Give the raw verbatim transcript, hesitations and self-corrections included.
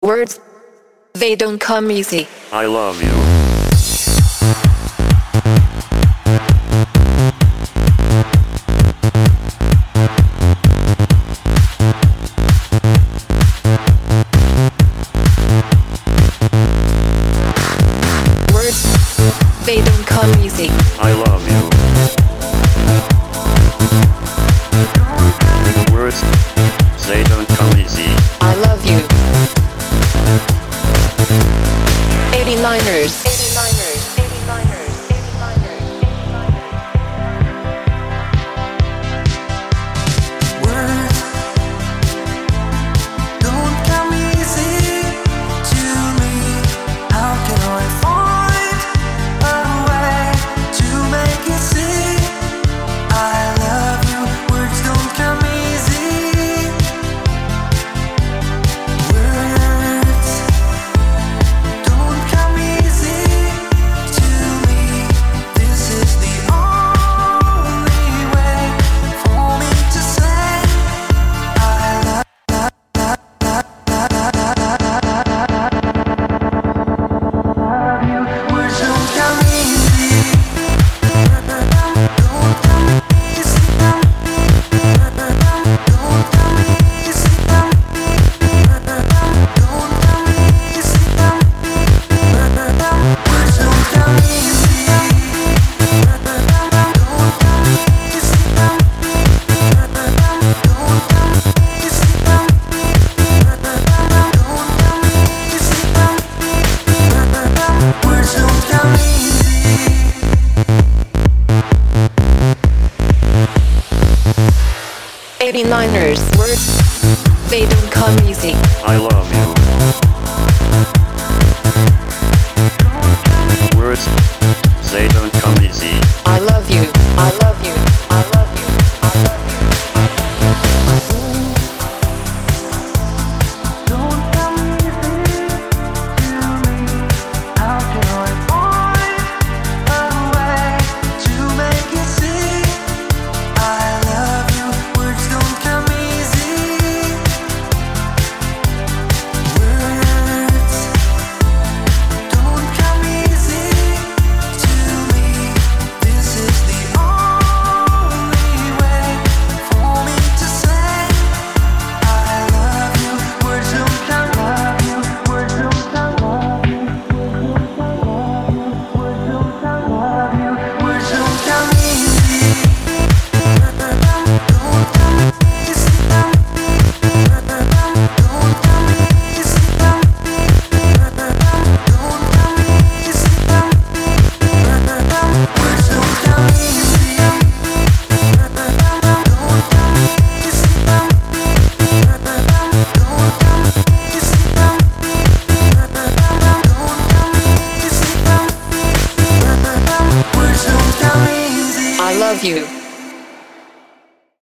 Words, they don't come easy. I love you. Words, they don't come easy. I love you. Words, they don't come easy. I love you. eighty-niners. eighty-niners. eighty-niners. Words don't come easy to me. How can I find a way to make you see I love you? Words don't come easy. Words don't come easy to me. This is the only way for me to say I love. Words don't come easy. Don't come easy. Don't come easy. Don't come easy. Words don't come easy. Don't come easy. Words don't come easy. eighty-niners. Words, they don't come easy. I love you. Words, they don't come easy. I love you. I love you. I love you. I love you. Don't come easy to me. How can I find a way to make you see I love you? Words don't come easy. Words don't come easy to me. This is the only way for me to say I love you. Words don't come love you. Words don't come love you. Words don't come love you. Words don't come easy. Don't come easy. Don't come easy. Don't come easy. Words don't come easy. Words don't come easy. I love you.